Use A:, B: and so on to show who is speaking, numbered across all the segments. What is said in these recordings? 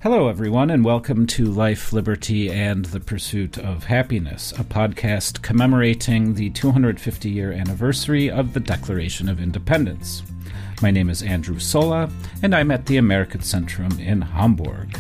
A: Hello, everyone, and welcome to Life, Liberty, and the Pursuit of Happiness, a podcast commemorating the 250-year anniversary of the Declaration of Independence. My name is Andrew Sola, and I'm at the American Centrum in Hamburg.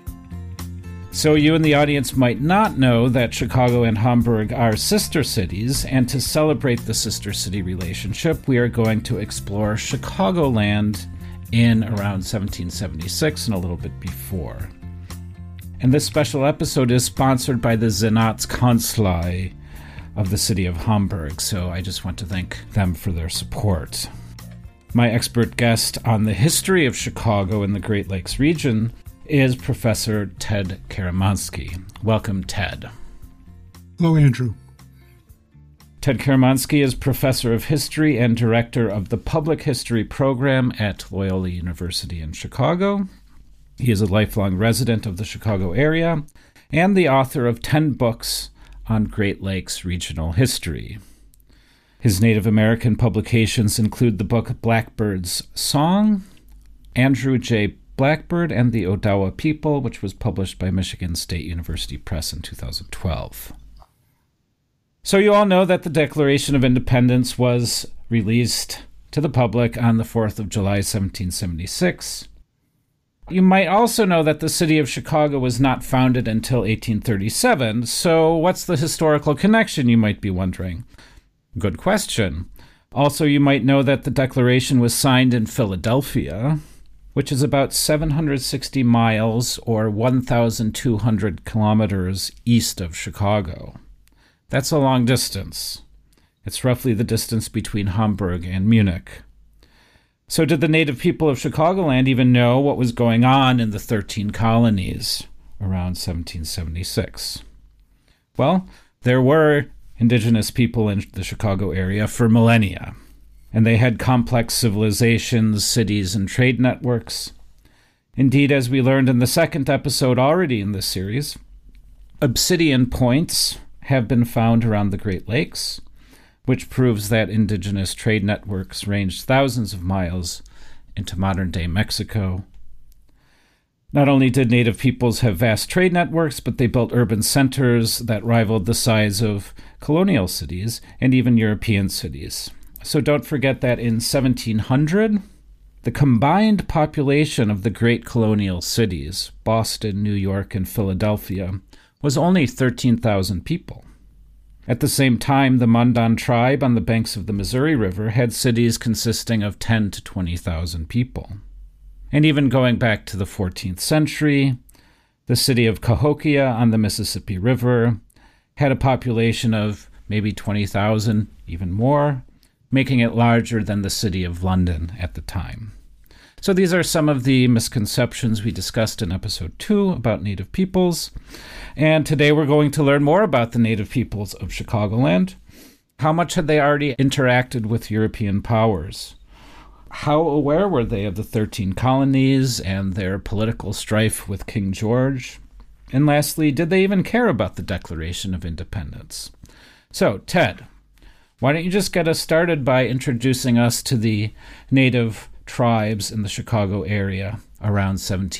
A: So you in the audience might not know that Chicago and Hamburg are sister cities, and to celebrate the sister city relationship, we are going to explore Chicagoland in around 1776 and a little bit before. And this special episode is sponsored by the Senatskanzlei of the city of Hamburg, so I just want to thank them for their support. My expert guest on the history of Chicago and the Great Lakes region is Professor Ted Karamanski. Welcome, Ted.
B: Hello, Andrew.
A: Ted Karamanski is Professor of History and Director of the Public History Program at Loyola University in Chicago. He is a lifelong resident of the Chicago area and the author of 10 books on Great Lakes regional history. His Native American publications include the book Blackbird's Song, Andrew J. Blackbird and the Odawa People, which was published by Michigan State University Press in 2012. So you all know that the Declaration of Independence was released to the public on the 4th of July, 1776. You might also know that the city of Chicago was not founded until 1837, so what's the historical connection, you might be wondering? Good question. Also, you might know that the Declaration was signed in Philadelphia, which is about 760 miles or 1,200 kilometers east of Chicago. That's a long distance. It's roughly the distance between Hamburg and Munich. So did the native people of Chicagoland even know what was going on in the 13 colonies around 1776? Well, there were indigenous people in the Chicago area for millennia, and they had complex civilizations, cities, and trade networks. Indeed, as we learned in the second episode already in this series, obsidian points have been found around the Great Lakes, which proves that indigenous trade networks ranged thousands of miles into modern-day Mexico. Not only did native peoples have vast trade networks, but they built urban centers that rivaled the size of colonial cities and even European cities. So don't forget that in 1700, the combined population of the great colonial cities, Boston, New York, and Philadelphia, was only 13,000 people. At the same time, the Mandan tribe on the banks of the Missouri River had cities consisting of 10 to 20,000 people. And even going back to the 14th century, the city of Cahokia on the Mississippi River had a population of maybe 20,000, even more, making it larger than the city of London at the time. So these are some of the misconceptions we discussed in episode 2 about Native peoples. And today we're going to learn more about the Native peoples of Chicagoland. How much had they already interacted with European powers? How aware were they of the 13 colonies and their political strife with King George? And lastly, did they even care about the Declaration of Independence? So, Ted, why don't you just get us started by introducing us to the Native tribes in the Chicago area around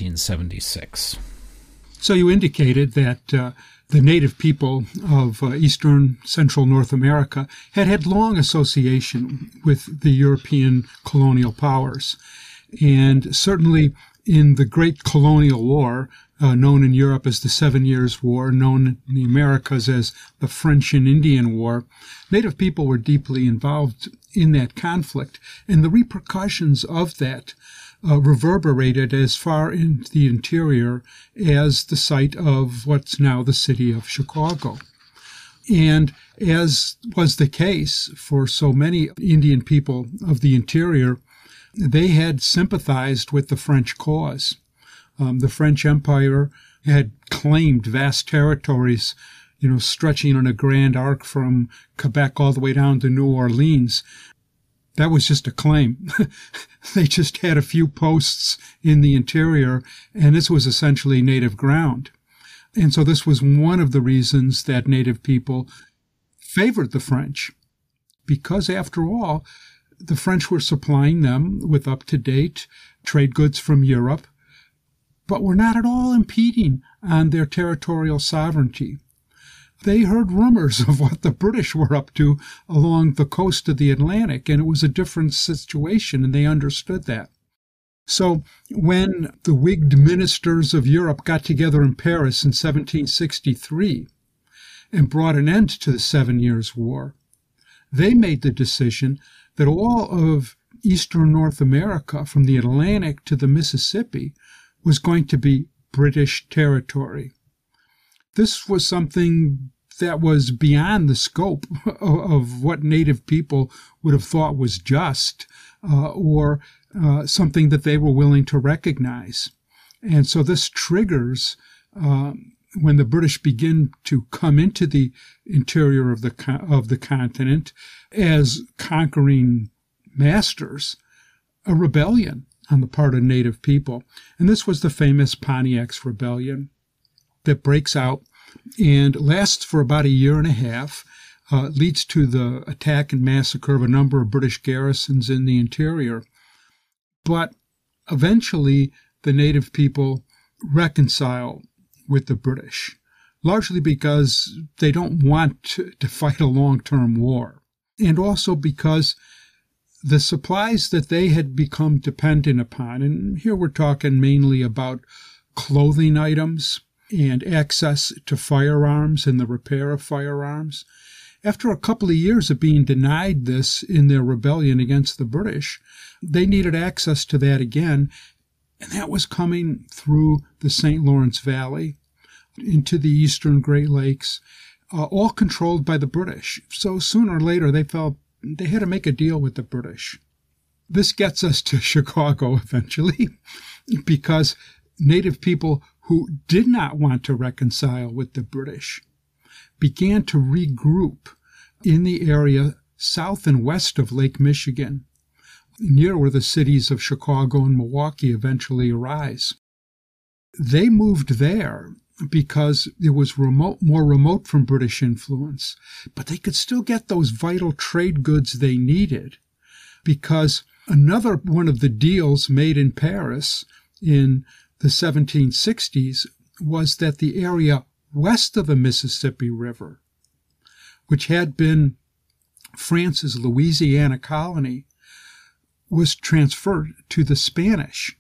A: 1776.
B: So you indicated that the native people of eastern central North America had long association with the European colonial powers. And certainly in the Great Colonial War, known in Europe as the 7 Years' War, known in the Americas as the French and Indian War, native people were deeply involved in that conflict, and the repercussions of that reverberated as far into the interior as the site of what's now the city of Chicago. And as was the case for so many Indian people of the interior, they had sympathized with the French cause. The French Empire had claimed vast territories, stretching on a grand arc from Quebec all the way down to New Orleans. That was just a claim. They just had a few posts in the interior, and this was essentially native ground. And so this was one of the reasons that native people favored the French, because after all, the French were supplying them with up-to-date trade goods from Europe. but were not at all impeding on their territorial sovereignty. They heard rumors of what the British were up to along the coast of the Atlantic, and it was a different situation, and they understood that. So when the Whig ministers of Europe got together in Paris in 1763 and brought an end to the 7 Years' War, they made the decision that all of eastern North America, from the Atlantic to the Mississippi, was going to be British territory. This was something that was beyond the scope of what Native people would have thought was just, or something that they were willing to recognize. And so this triggers when the British begin to come into the interior of the continent as conquering masters, a rebellion on the part of Native people. And this was the famous Pontiac's Rebellion that breaks out and lasts for about a year and a half, leads to the attack and massacre of a number of British garrisons in the interior. But eventually, the Native people reconcile with the British, largely because they don't want to fight a long-term war, and also because the supplies that they had become dependent upon, and here we're talking mainly about clothing items and access to firearms and the repair of firearms. After a couple of years of being denied this in their rebellion against the British, they needed access to that again, and that was coming through the St. Lawrence Valley into the eastern Great Lakes, all controlled by the British. So sooner or later, they felt they had to make a deal with the British. This gets us to Chicago eventually, because Native people who did not want to reconcile with the British began to regroup in the area south and west of Lake Michigan, near where the cities of Chicago and Milwaukee eventually arise. They moved there because it was more remote from British influence, but they could still get those vital trade goods they needed, because another one of the deals made in Paris in the 1760s was that the area west of the Mississippi River, which had been France's Louisiana colony, was transferred to the Spanish.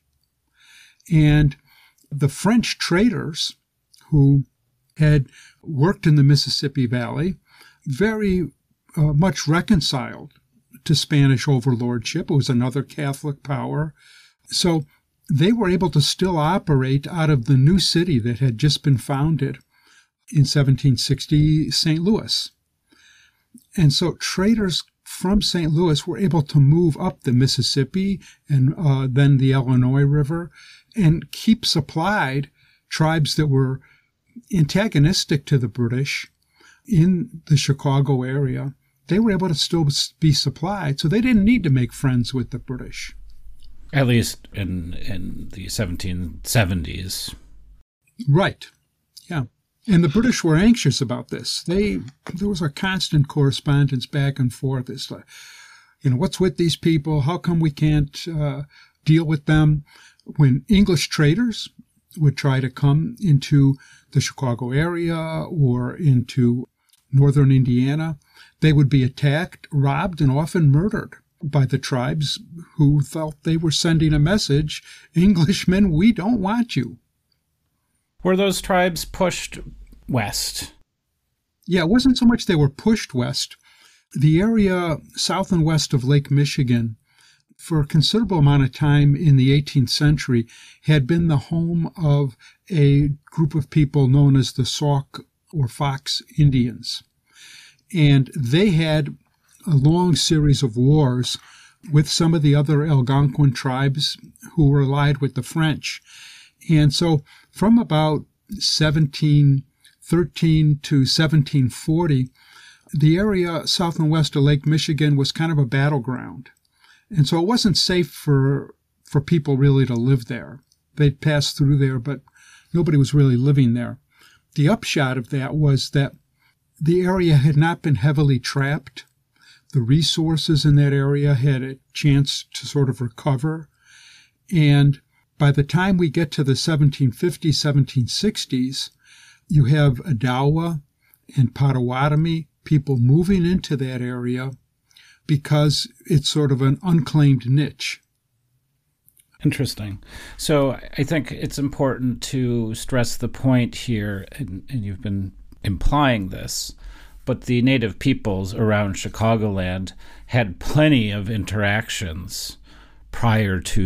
B: And the French traders who had worked in the Mississippi Valley very much reconciled to Spanish overlordship. It was another Catholic power. So they were able to still operate out of the new city that had just been founded in 1760, St. Louis. And so traders from St. Louis were able to move up the Mississippi and then the Illinois River and keep supplied tribes that were antagonistic to the British in the Chicago area. They were able to still be supplied, so they didn't need to make friends with the British.
A: At least in the 1770s.
B: Right, yeah. And the British were anxious about this. There was a constant correspondence back and forth. It's like, what's with these people? How come we can't deal with them? When English traders would try to come into the Chicago area or into northern Indiana, they would be attacked, robbed, and often murdered by the tribes who felt they were sending a message, Englishmen, we don't want you.
A: Were those tribes pushed west?
B: Yeah, it wasn't so much they were pushed west. The area south and west of Lake Michigan, for a considerable amount of time in the 18th century, had been the home of a group of people known as the Sauk or Fox Indians. And they had a long series of wars with some of the other Algonquin tribes who were allied with the French. And so from about 1713 to 1740, the area south and west of Lake Michigan was kind of a battleground. And so it wasn't safe for people really to live there. They'd pass through there, but nobody was really living there. The upshot of that was that the area had not been heavily trapped. The resources in that area had a chance to sort of recover. And By the time we get to the 1750s, 1760s, you have Odawa and Potawatomi people moving into that area because it's sort of an unclaimed niche.
A: Interesting. So I think it's important to stress the point here, and you've been implying this, but the native peoples around Chicagoland had plenty of interactions prior to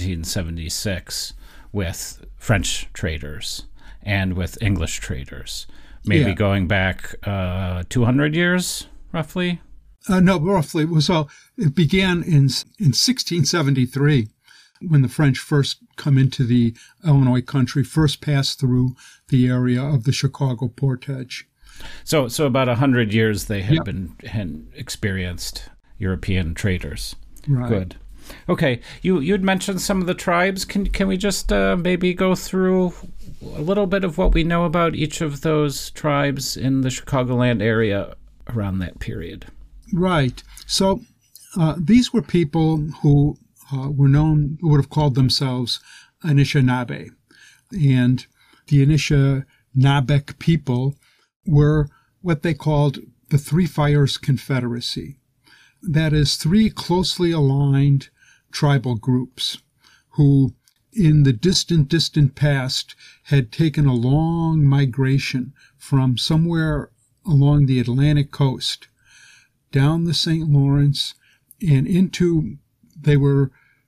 A: 1776 with French traders and with English traders, maybe going back 200 years, roughly?
B: No, roughly. It began in 1673 when the French first come into the Illinois country, first passed through the area of the Chicago portage.
A: So about 100 years they had had experienced European traders.
B: Right.
A: Good. Okay, you'd mentioned some of the tribes. Can we just maybe go through a little bit of what we know about each of those tribes in the Chicagoland area around that period?
B: Right. So these were people who were known, would have called themselves Anishinaabe. And the Anishinaabeg people were what they called the Three Fires Confederacy. That is, three closely aligned tribal groups who, in the distant past, had taken a long migration from somewhere along the Atlantic coast down the St. Lawrence and into, they were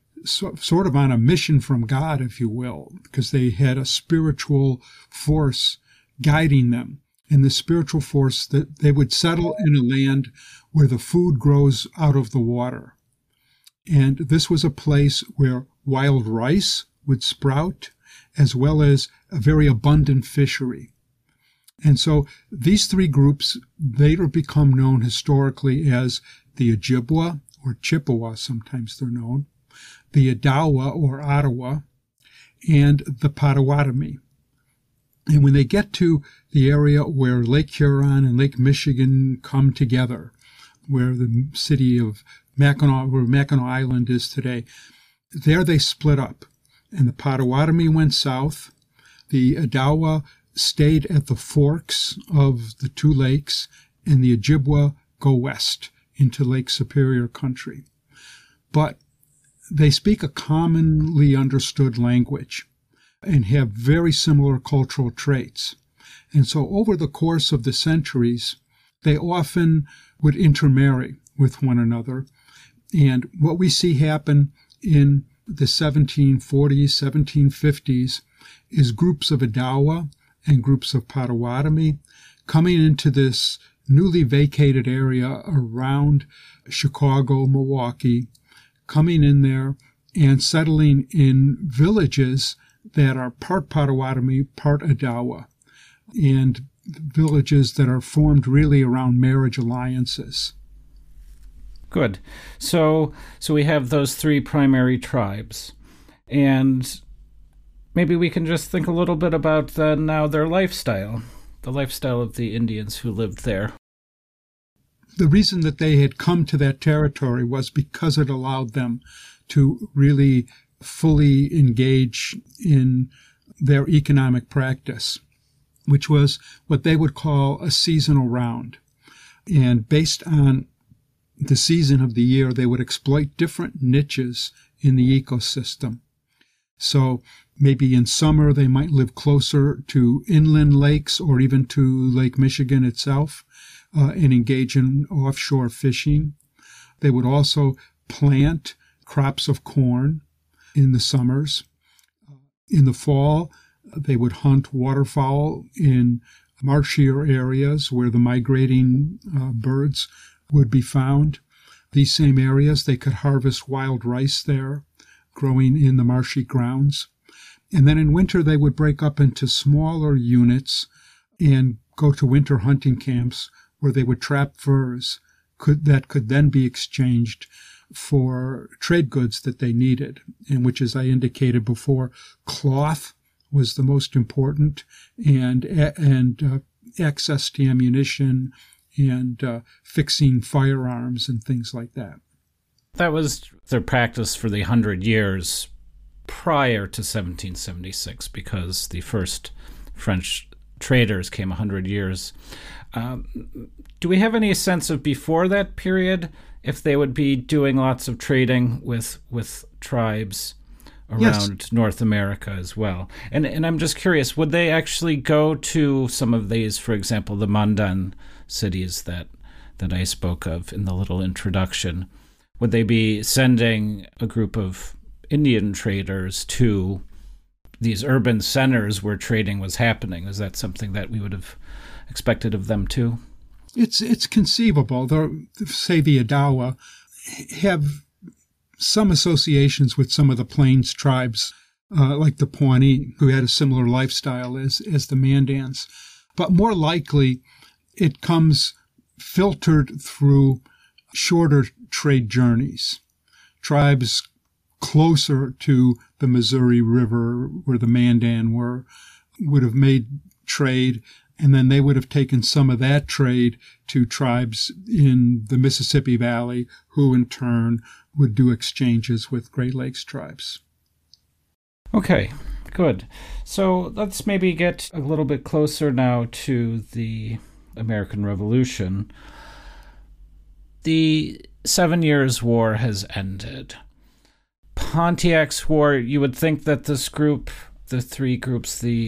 B: sort of on a mission from God, if you will, because they had a spiritual force guiding them. And the spiritual force that they would settle in a land where the food grows out of the water. And this was a place where wild rice would sprout, as well as a very abundant fishery. And so these three groups later become known historically as the Ojibwa, or Chippewa, sometimes they're known, the Odawa, or Ottawa, and the Potawatomi. And when they get to the area where Lake Huron and Lake Michigan come together, where the city of Mackinac, where Mackinac Island is today, there they split up. And the Potawatomi went south. The Odawa stayed at the forks of the two lakes, and the Ojibwa go west into Lake Superior country. But they speak a commonly understood language and have very similar cultural traits. And so over the course of the centuries, they often would intermarry with one another. And what we see happen in the 1740s, 1750s is groups of Odawa and groups of Potawatomi coming into this newly vacated area around Chicago, Milwaukee, coming in there and settling in villages that are part Potawatomi, part Odawa, and villages that are formed really around marriage alliances.
A: Good. So we have those three primary tribes, and maybe we can just think a little bit about now their lifestyle, the lifestyle of the Indians who lived there.
B: The reason that they had come to that territory was because it allowed them to really fully engage in their economic practice, which was what they would call a seasonal round. And based on the season of the year, they would exploit different niches in the ecosystem. So maybe in summer, they might live closer to inland lakes or even to Lake Michigan itself and engage in offshore fishing. They would also plant crops of corn in the summers. In the fall, they would hunt waterfowl in marshier areas where the migrating birds would be found. These same areas, they could harvest wild rice there, growing in the marshy grounds. And then in winter, they would break up into smaller units and go to winter hunting camps where they would trap furs that could then be exchanged for trade goods that they needed, in which, as I indicated before, cloth was the most important, and access to ammunition and fixing firearms and things like that.
A: That was their practice for the 100 years prior to 1776 because the first French traders came 100 years. Do we have any sense of before that period if they would be doing lots of trading with tribes around North America as well? And I'm just curious, would they actually go to some of these, for example, the Mandan cities that I spoke of in the little introduction? Would they be sending a group of Indian traders to these urban centers where trading was happening? Is that something that we would have expected of them too?
B: It's conceivable. Say the Odawa have some associations with some of the Plains tribes, like the Pawnee, who had a similar lifestyle as the Mandans. But more likely, it comes filtered through shorter trade journeys. Tribes closer to the Missouri River, where the Mandan were, would have made trade, and then they would have taken some of that trade to tribes in the Mississippi Valley, who in turn would do exchanges with Great Lakes tribes.
A: Okay, good. So let's maybe get a little bit closer now to the American Revolution. The 7 Years' War has ended. Pontiac's War, you would think that this group, the three groups, the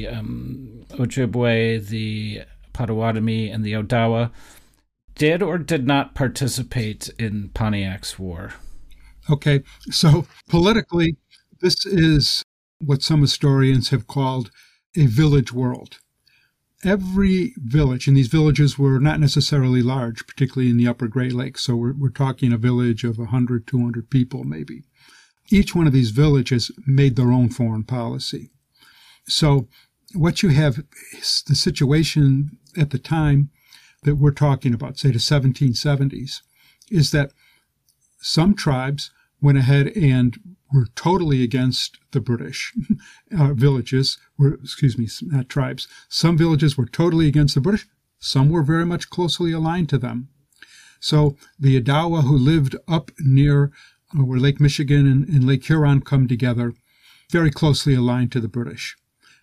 A: Ojibwe, the Potawatomi, and the Odawa, did or did not participate in Pontiac's War?
B: Okay, so politically, this is what some historians have called a village world. Every village, and these villages were not necessarily large, particularly in the upper Great Lakes, so we're talking a village of 100, 200 people maybe. Each one of these villages made their own foreign policy. So what you have is the situation at the time that we're talking about, say the 1770s, is that some tribes went ahead and were totally against the British. Villages were, not tribes. Some villages were totally against the British. Some were very much closely aligned to them. So the Odawa, who lived up near where Lake Michigan and Lake Huron come together, very closely aligned to the British.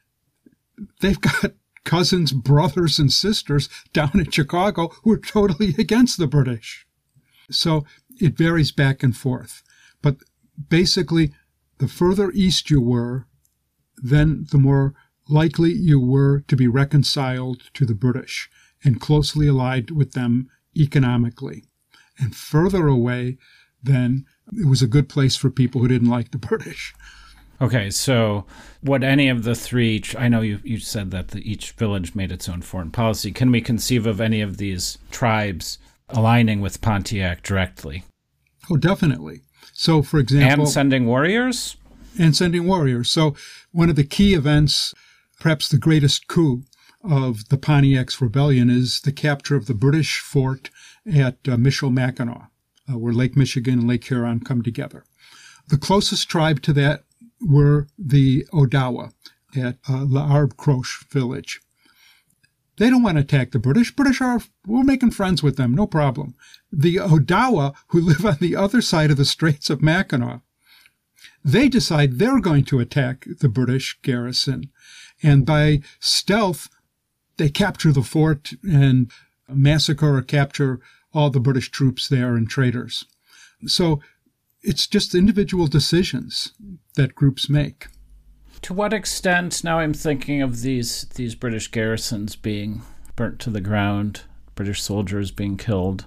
B: They've got cousins, brothers, and sisters down in Chicago who are totally against the British. So it varies back and forth. But basically, the further east you were, then the more likely you were to be reconciled to the British and closely allied with them economically. And further away, then it was a good place for people who didn't like the British.
A: Okay, so would any of the three, I know you said that each village made its own foreign policy. Can we conceive of any of these tribes aligning with Pontiac directly?
B: Oh, definitely. So, for example...
A: And sending warriors?
B: And sending warriors. So one of the key events, perhaps the greatest coup of the Pontiac's rebellion, is the capture of the British fort at Michilimackinac, where Lake Michigan and Lake Huron come together. The closest tribe to that were the Odawa at L'Arbre Croche village. They don't want to attack the British. We're making friends with them, no problem. The Odawa, who live on the other side of the Straits of Mackinac, they decide they're going to attack the British garrison. And by stealth, they capture the fort and massacre or capture all the British troops there and traders. So it's just individual decisions that groups make.
A: To what extent, now I'm thinking of these British garrisons being burnt to the ground, British soldiers being killed.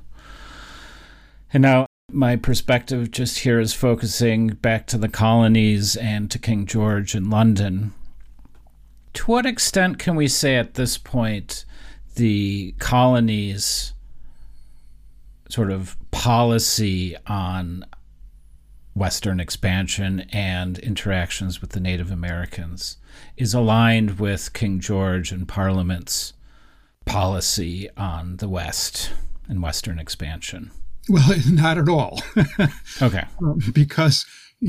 A: And now my perspective just here is focusing back to the colonies and to King George in London. To what extent can we say at this point the colonies' sort of policy on Western expansion and interactions with the Native Americans is aligned with King George and Parliament's policy on the West and Western expansion?
B: Well, not at all.
A: Okay.
B: Because,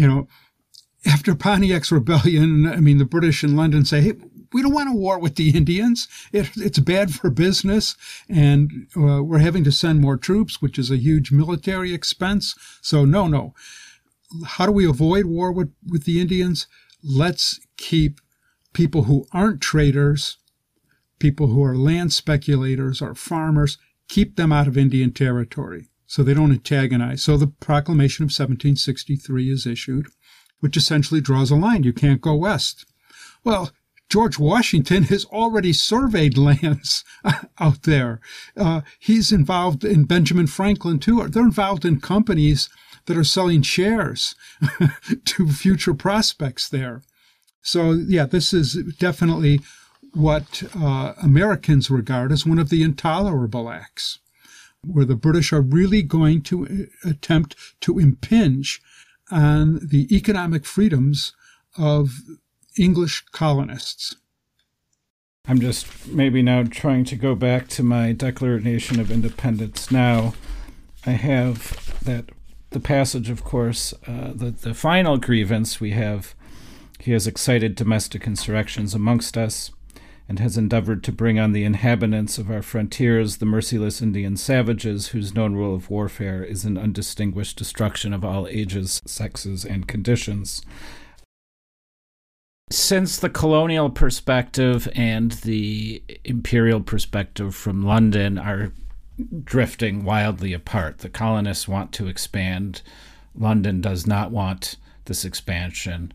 B: after Pontiac's rebellion, the British in London say, hey, we don't want a war with the Indians. It's bad for business, and we're having to send more troops, which is a huge military expense. So no. How do we avoid war with the Indians? let's keep people who aren't traders, people who are land speculators or farmers, keep them out of Indian territory so they don't antagonize. So the Proclamation of 1763 is issued, which essentially draws a line. You can't go west. Well, George Washington has already surveyed lands out there. He's involved in Benjamin Franklin, too. They're involved in companies that are selling shares to future prospects there. So, yeah, this is definitely what Americans regard as one of the intolerable acts, where the British are really going to attempt to impinge on the economic freedoms of English colonists.
A: I'm just maybe now trying to go back to my Declaration of Independence now. I have the passage, of course, the final grievance we have. He has excited domestic insurrections amongst us, and has endeavored to bring on the inhabitants of our frontiers the merciless Indian savages, whose known rule of warfare is an undistinguished destruction of all ages, sexes, and conditions. Since the colonial perspective and the imperial perspective from London are drifting wildly apart, the colonists want to expand, London does not want this expansion.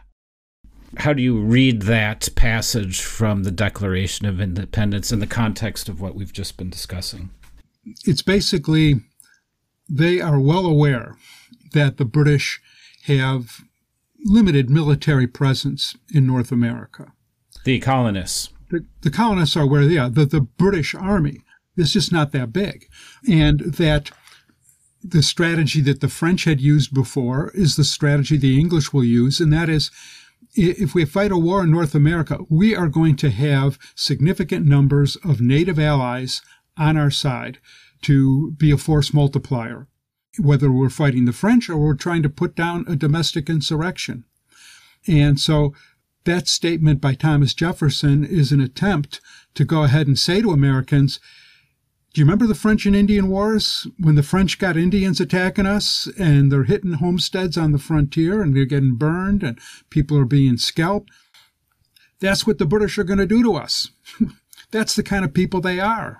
A: How do you read that passage from the Declaration of Independence in the context of what we've just been discussing?
B: It's basically, they are well aware that the British have limited military presence in North America.
A: The colonists.
B: The colonists are aware, the British Army is just not that big. And that the strategy that the French had used before is the strategy the English will use, and that is, if we fight a war in North America, we are going to have significant numbers of native allies on our side to be a force multiplier, whether we're fighting the French or we're trying to put down a domestic insurrection. And so that statement by Thomas Jefferson is an attempt to go ahead and say to Americans, do you remember the French and Indian Wars when the French got Indians attacking us and they're hitting homesteads on the frontier and they're getting burned and people are being scalped? That's what the British are going to do to us. That's the kind of people they are.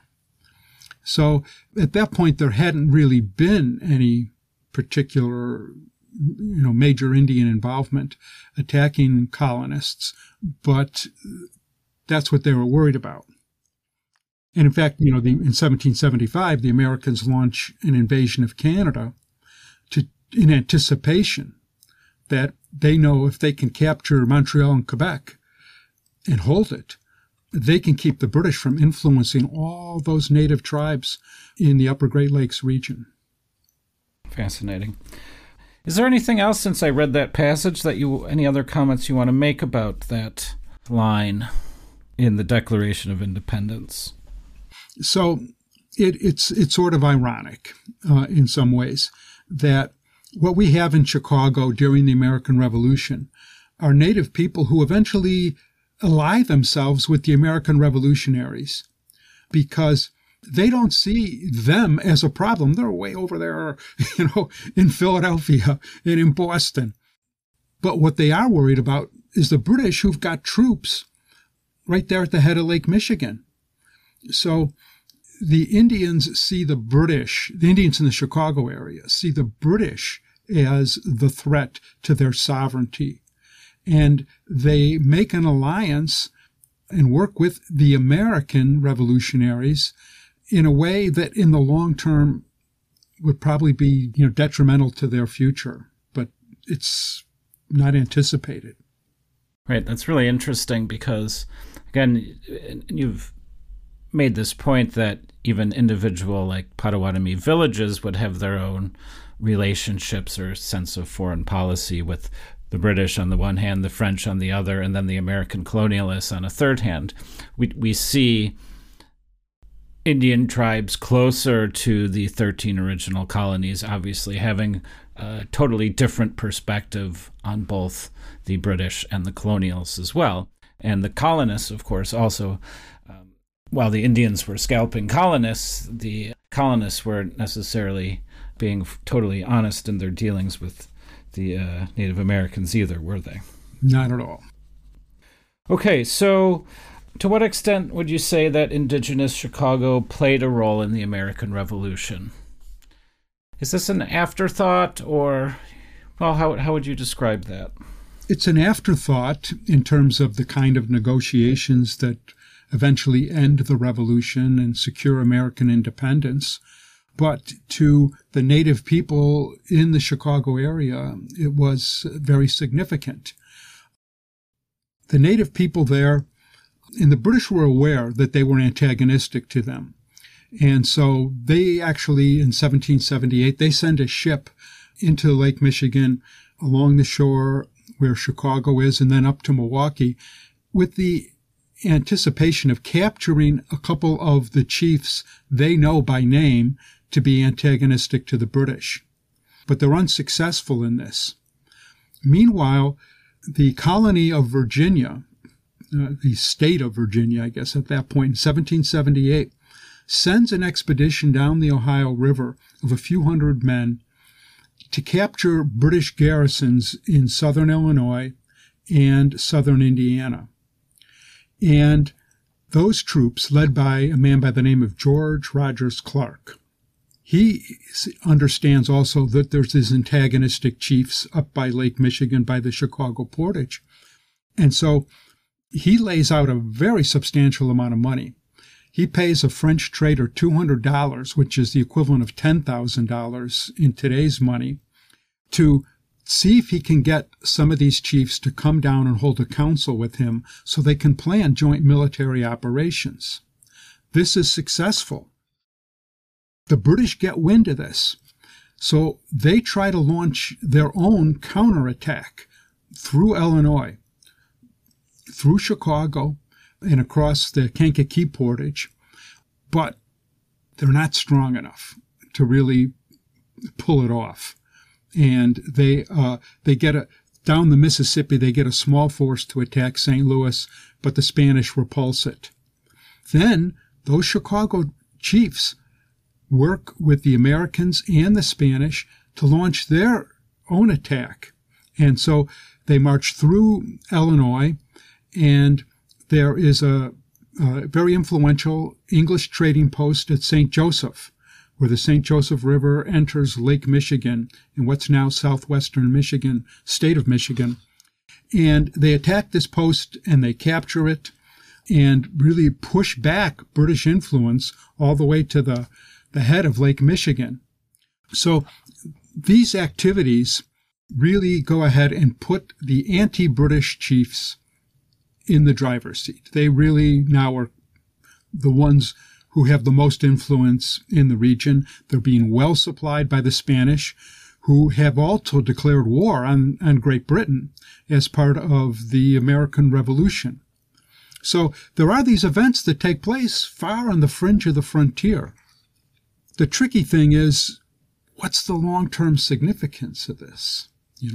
B: So at that point, there hadn't really been any particular, major Indian involvement attacking colonists, but that's what they were worried about. And in fact, in 1775, the Americans launch an invasion of Canada in anticipation that they know if they can capture Montreal and Quebec and hold it, they can keep the British from influencing all those native tribes in the Upper Great Lakes region.
A: Fascinating. Is there anything else, since I read that passage, any other comments you want to make about that line in the Declaration of Independence?
B: So it's sort of ironic in some ways that what we have in Chicago during the American Revolution are native people who eventually ally themselves with the American revolutionaries because they don't see them as a problem. They're way over there, in Philadelphia and in Boston. But what they are worried about is the British who've got troops right there at the head of Lake Michigan. So the Indians in the Chicago area see the British as the threat to their sovereignty. And they make an alliance and work with the American revolutionaries in a way that in the long term would probably be detrimental to their future. But it's not anticipated.
A: Right. That's really interesting because, again, you've made this point that even individual Potawatomi villages would have their own relationships or sense of foreign policy with the British on the one hand, the French on the other, and then the American colonialists on a third hand. We see Indian tribes closer to the 13 original colonies obviously having a totally different perspective on both the British and the colonials as well. And the colonists, of course, also, while the Indians were scalping colonists, the colonists weren't necessarily being totally honest in their dealings with the Native Americans either, were they?
B: Not at all.
A: Okay, so to what extent would you say that indigenous Chicago played a role in the American Revolution? Is this an afterthought, or, well, how would you describe that?
B: It's an afterthought in terms of the kind of negotiations that eventually end the revolution and secure American independence. But to the native people in the Chicago area, it was very significant. The native people there, and the British were aware that they were antagonistic to them. And so they actually, in 1778, they send a ship into Lake Michigan along the shore where Chicago is and then up to Milwaukee with the anticipation of capturing a couple of the chiefs they know by name to be antagonistic to the British. But they're unsuccessful in this. Meanwhile, the colony of Virginia, the state of Virginia, I guess at that point, in 1778, sends an expedition down the Ohio River of a few hundred men to capture British garrisons in southern Illinois and southern Indiana. And those troops, led by a man by the name of George Rogers Clark, he understands also that there's these antagonistic chiefs up by Lake Michigan by the Chicago Portage. And so he lays out a very substantial amount of money. He pays a French trader $200, which is the equivalent of $10,000 in today's money, to see if he can get some of these chiefs to come down and hold a council with him so they can plan joint military operations. This is successful. The British get wind of this, so they try to launch their own counterattack through Illinois, through Chicago, and across the Kankakee Portage, but they're not strong enough to really pull it off. And they get down the Mississippi, they get a small force to attack St. Louis, but the Spanish repulse it. Then those Chicago chiefs work with the Americans and the Spanish to launch their own attack. And so they march through Illinois, and there is a very influential English trading post at St. Joseph, where the St. Joseph River enters Lake Michigan in what's now southwestern Michigan, state of Michigan. And they attack this post and they capture it and really push back British influence all the way to the head of Lake Michigan. So these activities really go ahead and put the anti-British chiefs in the driver's seat. They really now are the ones who have the most influence in the region. They're being well supplied by the Spanish, who have also declared war on Great Britain as part of the American Revolution. So there are these events that take place far on the fringe of the frontier. The tricky thing is, what's the long-term significance of this,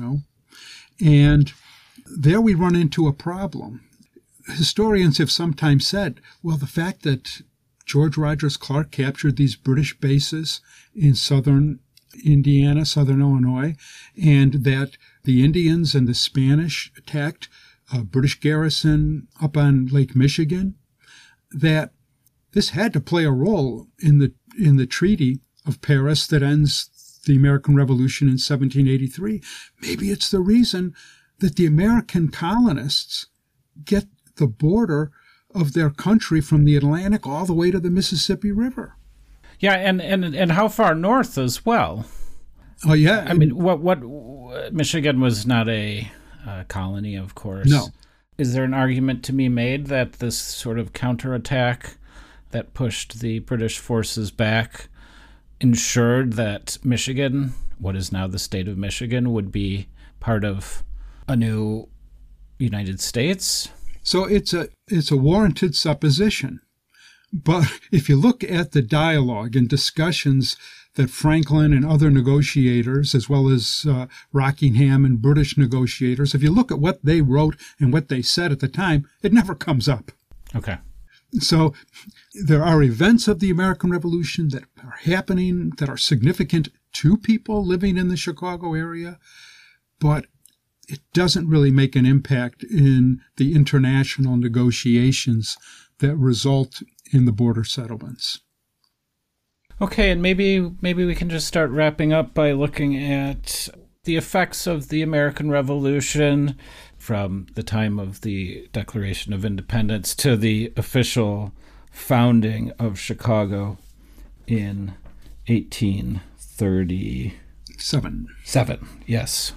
B: And there we run into a problem. Historians have sometimes said, well, the fact that George Rogers Clark captured these British bases in southern Indiana, southern Illinois, and that the Indians and the Spanish attacked a British garrison up on Lake Michigan, that this had to play a role in the Treaty of Paris that ends the American Revolution in 1783. Maybe it's the reason that the American colonists get the border of their country from the Atlantic all the way to the Mississippi River.
A: Yeah, and how far north as well?
B: Oh, yeah.
A: I mean, what Michigan was not a colony, of course.
B: No.
A: Is there an argument to be made that this sort of counterattack that pushed the British forces back ensured that Michigan, what is now the state of Michigan, would be part of a new United States?
B: So it's a warranted supposition. But if you look at the dialogue and discussions that Franklin and other negotiators, as well as Rockingham and British negotiators, if you look at what they wrote and what they said at the time, it never comes up.
A: Okay.
B: So there are events of the American Revolution that are happening that are significant to people living in the Chicago area, but it doesn't really make an impact in the international negotiations that result in the border settlements.
A: Okay, and maybe we can just start wrapping up by looking at the effects of the American Revolution from the time of the Declaration of Independence to the official founding of Chicago in 1837. Yes.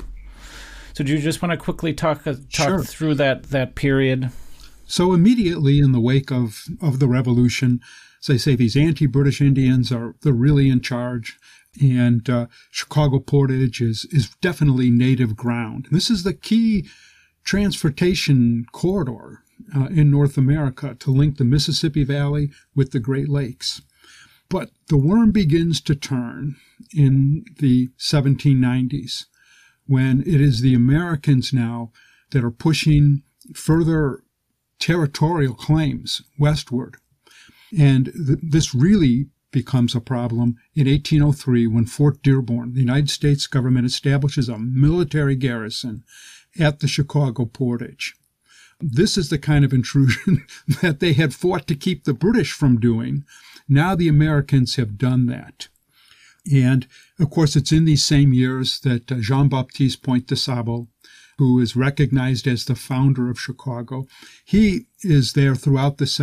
A: So do you just want to quickly talk
B: Sure.
A: through that period?
B: So immediately in the wake of the revolution, as I say, these anti-British Indians they're really in charge, and Chicago Portage is definitely native ground. And this is the key transportation corridor in North America to link the Mississippi Valley with the Great Lakes. But the worm begins to turn in the 1790s when it is the Americans now that are pushing further territorial claims westward. And this really becomes a problem in 1803 when Fort Dearborn, the United States government, establishes a military garrison at the Chicago Portage. This is the kind of intrusion that they had fought to keep the British from doing. Now the Americans have done that. And, of course, it's in these same years that Jean-Baptiste Point de Sable, who is recognized as the founder of Chicago, he is there throughout the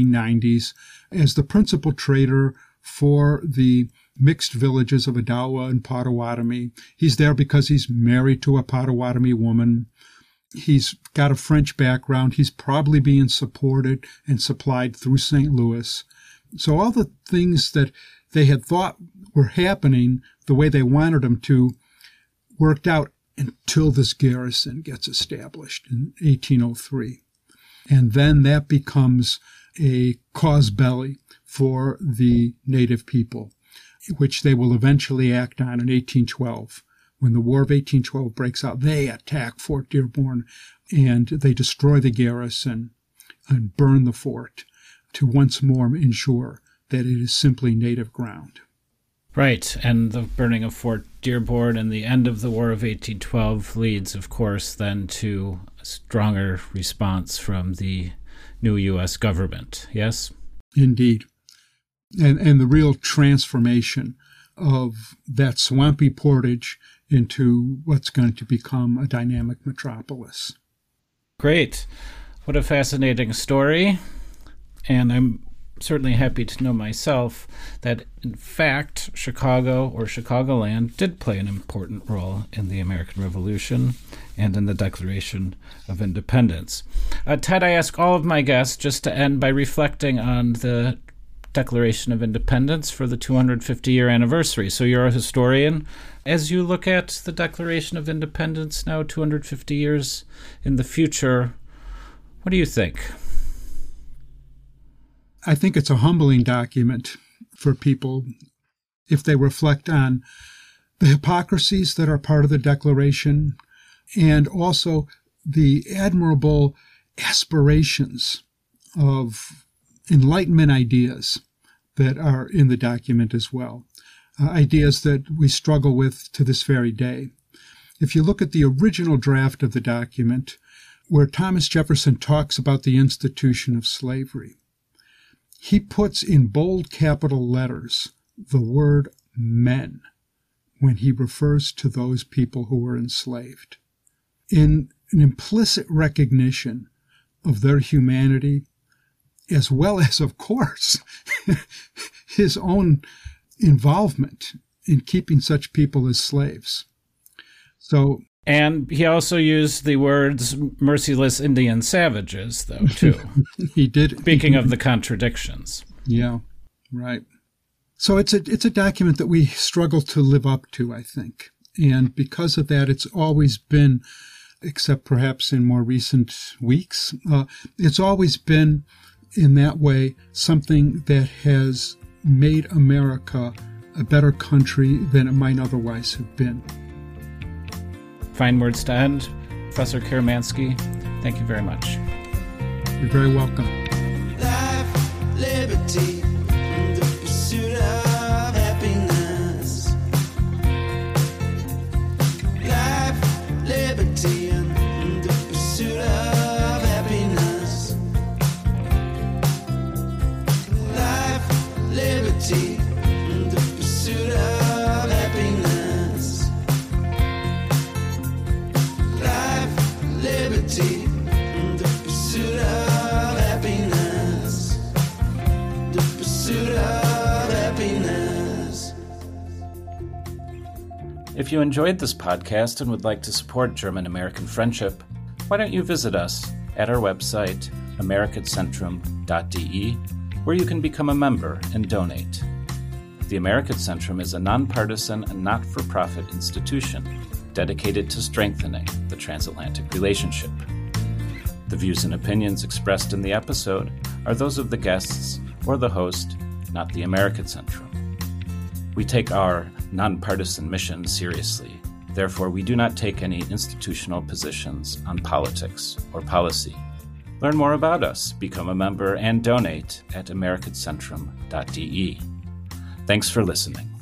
B: 1790s as the principal trader for the mixed villages of Odawa and Potawatomi. He's there because he's married to a Potawatomi woman. He's got a French background. He's probably being supported and supplied through St. Louis. So all the things that they had thought were happening the way they wanted them to worked out until this garrison gets established in 1803. And then that becomes a cause belli for the native people, which they will eventually act on in 1812. When the War of 1812 breaks out, they attack Fort Dearborn and they destroy the garrison and burn the fort to once more ensure that it is simply native ground.
A: Right, and the burning of Fort Dearborn and the end of the War of 1812 leads, of course, then to a stronger response from the new U.S. government, yes?
B: Indeed. And the real transformation of that swampy portage into what's going to become a dynamic metropolis.
A: Great. What a fascinating story. And I'm certainly happy to know myself that, in fact, Chicago or Chicagoland did play an important role in the American Revolution and in the Declaration of Independence. Ted, I ask all of my guests just to end by reflecting on the Declaration of Independence for the 250-year anniversary. So you're a historian. As you look at the Declaration of Independence now 250 years in the future, what do you think?
B: I think it's a humbling document for people if they reflect on the hypocrisies that are part of the Declaration and also the admirable aspirations of Enlightenment ideas that are in the document as well, ideas that we struggle with to this very day. If you look at the original draft of the document, where Thomas Jefferson talks about the institution of slavery, he puts in bold capital letters the word men when he refers to those people who were enslaved, in an implicit recognition of their humanity, as well as, of course, his own involvement in keeping such people as slaves. So,
A: and he also used the words merciless Indian savages, though, too.
B: He did.
A: Speaking of the contradictions.
B: Yeah, right. So it's a document that we struggle to live up to, I think. And because of that, it's always been, except perhaps in more recent weeks, it's always been, in that way, something that has made America a better country than it might otherwise have been.
A: Fine words to end. Professor Kermansky, thank you very much.
B: You're very welcome.
C: Life, liberty, and the pursuit of happiness. Life, liberty, and
A: If you enjoyed this podcast and would like to support German-American friendship, why don't you visit us at our website, americatcentrum.de, where you can become a member and donate. The American Centrum is a nonpartisan and not-for-profit institution dedicated to strengthening the transatlantic relationship. The views and opinions expressed in the episode are those of the guests or the host, not the American Centrum. We take our nonpartisan mission seriously. Therefore, we do not take any institutional positions on politics or policy. Learn more about us, become a member, and donate at americatcentrum.de. Thanks for listening.